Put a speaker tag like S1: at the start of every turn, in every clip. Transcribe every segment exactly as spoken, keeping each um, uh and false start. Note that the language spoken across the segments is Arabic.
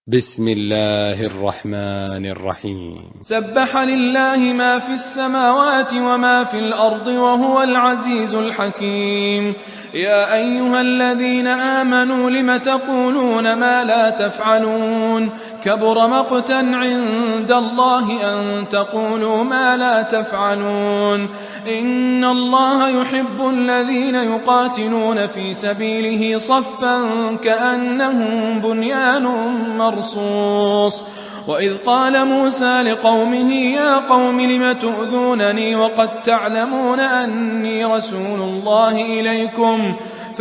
S1: بسم الله الرحمن الرحيم.
S2: سبح لله ما في السماوات وما في الأرض وهو العزيز الحكيم. يا أيها الذين آمنوا لم تقولون ما لا تفعلون كبر مقتا عند الله أن تقولوا ما لا تفعلون. إن الله يحب الذين يقاتلون في سبيله صفا كأنهم بنيان مرصوص. وإذ قال موسى لقومه يا قوم لم تؤذونني وقد تعلمون أني رسول الله إليكم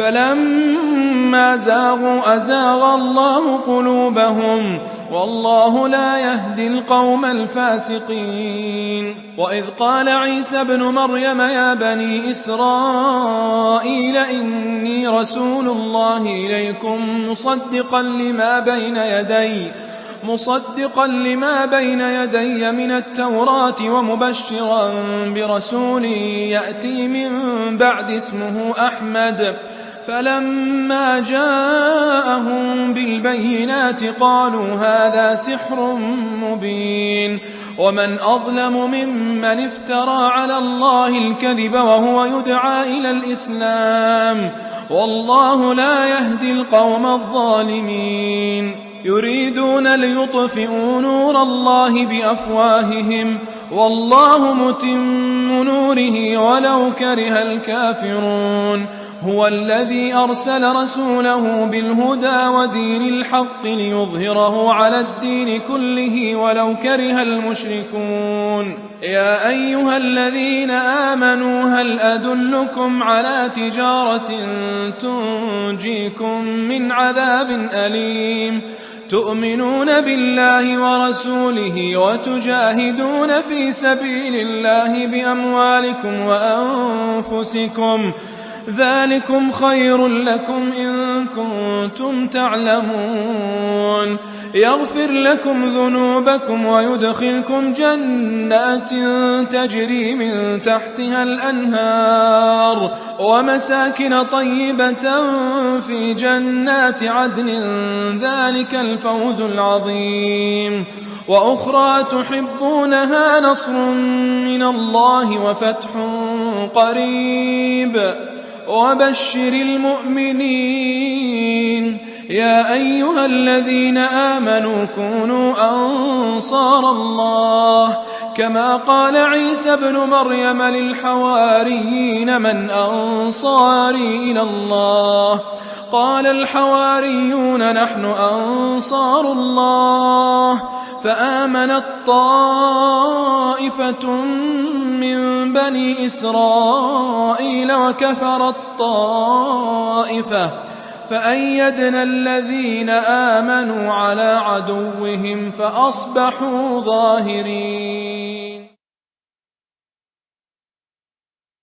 S2: فلما زاغوا أزاغ الله قلوبهم والله لا يهدي القوم الفاسقين. وإذ قال عيسى ابن مريم يا بني إسرائيل إني رسول الله إليكم مصدقا لما بين يدي مصدقا لما بين يدي من التوراة ومبشرا برسول يأتي من بعد اسمه أحمد. فلما جاءهم بالبينات قالوا هذا سحر مبين. ومن أظلم ممن افترى على الله الكذب وهو يدعى إلى الإسلام والله لا يهدي القوم الظالمين. يريدون ليطفئوا نور الله بأفواههم والله متم نوره ولو كره الكافرون. هو الذي أرسل رسوله بالهدى ودين الحق ليظهره على الدين كله ولو كره المشركون. يا أيها الذين آمنوا هل أدلكم على تجارة تنجيكم من عذاب أليم تؤمنون بالله ورسوله وتجاهدون في سبيل الله بأموالكم وأنفسكم ذلكم خير لكم إن كنتم تعلمون. يغفر لكم ذنوبكم ويدخلكم جنات تجري من تحتها الأنهار ومساكن طيبة في جنات عدن ذلك الفوز العظيم. وأخرى تحبونها نصر من الله وفتح قريب وبشر المؤمنين. يا أيها الذين آمنوا كونوا أنصار الله كما قال عيسى ابن مريم للحواريين من أنصاري إلى الله قال الحواريون نحن أنصار الله. فآمنت طائفة من بني إسرائيل وكفرت طائفة فأيدنا الذين آمنوا على عدوهم فأصبحوا ظاهرين.